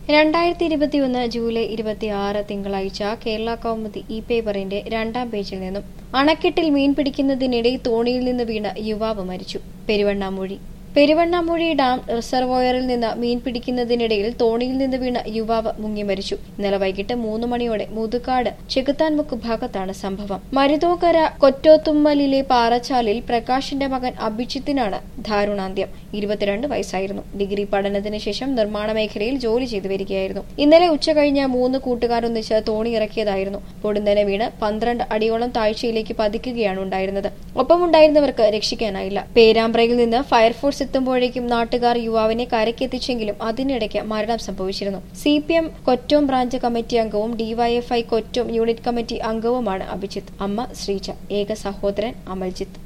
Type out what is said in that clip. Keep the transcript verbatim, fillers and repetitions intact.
രണ്ടായിരത്തി ഇരുപത്തിയൊന്ന് ജൂലൈ ഇരുപത്തിയാറ് തിങ്കളാഴ്ച കേരള കൗമുദി ഇ പേപ്പറിന്റെ രണ്ടാം പേജിൽ നിന്നും അണക്കെട്ടിൽ മീൻ പിടിക്കുന്നതിനിടെ തോണിയിൽ നിന്ന് വീണ യുവാവ് മരിച്ചു. പെരുവണ്ണാമൂഴി പെരുവണ്ണാമൂഴി ഡാം റിസർവോയറിൽ നിന്ന് മീൻ പിടിക്കുന്നതിനിടയിൽ തോണിയിൽ നിന്ന് വീണ യുവാവ് മുങ്ങി മരിച്ചു. ഇന്നലെ വൈകിട്ട് മൂന്ന് മണിയോടെ മുതുകാട് ചെകുത്താൻമുക്ക് ഭാഗത്താണ് സംഭവം. മരുതോക്കര കൊറ്റോത്തുമ്മലിലെ പാറച്ചാലിൽ പ്രകാശിന്റെ മകൻ അഭിജിത്തിനാണ് ദാരുണാന്ത്യം. ഇരുപത്തിരണ്ട് വയസ്സായിരുന്നു. ഡിഗ്രി പഠനത്തിന് ശേഷം നിർമ്മാണ മേഖലയിൽ ജോലി ചെയ്തു വരികയായിരുന്നു. ഇന്നലെ ഉച്ചകഴിഞ്ഞ് മൂന്ന് കൂട്ടുകാരൊന്നിച്ച് തോണി ഇറക്കിയതായിരുന്നു. പൊടുന്നനെ വീണ് പന്ത്രണ്ട് അടിയോളം താഴ്ചയിലേക്ക് പതിക്കുകയാണ് ഉണ്ടായിരുന്നത്. ഒപ്പമുണ്ടായിരുന്നവർക്ക് രക്ഷിക്കാനായില്ല. പേരാമ്പ്രയിൽ നിന്ന് ഫയർഫോഴ്സ് എത്തുമ്പോഴേക്കും നാട്ടുകാർ യുവാവിനെ കരയ്ക്കെത്തിച്ചെങ്കിലും അതിനിടയ്ക്ക് മരണം സംഭവിച്ചിരുന്നു. C P M Kottom branch committee അംഗവും ഡിവൈഎഫ്ഐ കൊറ്റോം യൂണിറ്റ് കമ്മിറ്റി അംഗവുമാണ് അഭിജിത്ത്. അമ്മ ശ്രീജ, ഏക സഹോദരൻ അമൽജിത്ത്.